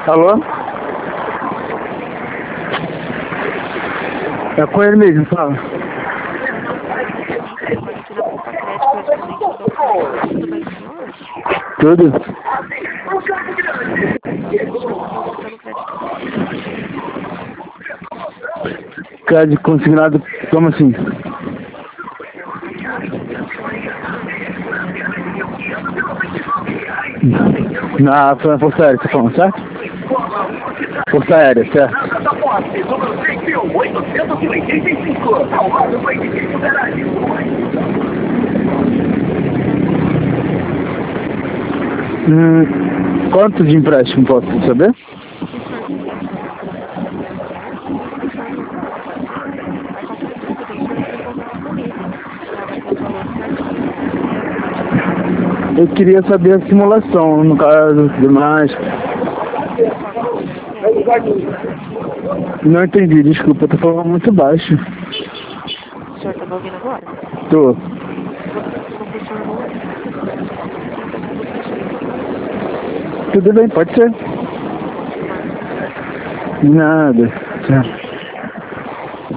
Alô? É com ele mesmo, fala. Tudo? Crédito consignado, como assim? Na Força Aérea, você tá falando, certo? Força Aérea, certo? Quanto de empréstimo posso saber? Eu queria saber a simulação, no caso, demais. Não entendi, desculpa, eu tô falando muito baixo. O senhor tá me ouvindo agora? Tô. Tudo bem, pode ser. De nada. Tchau.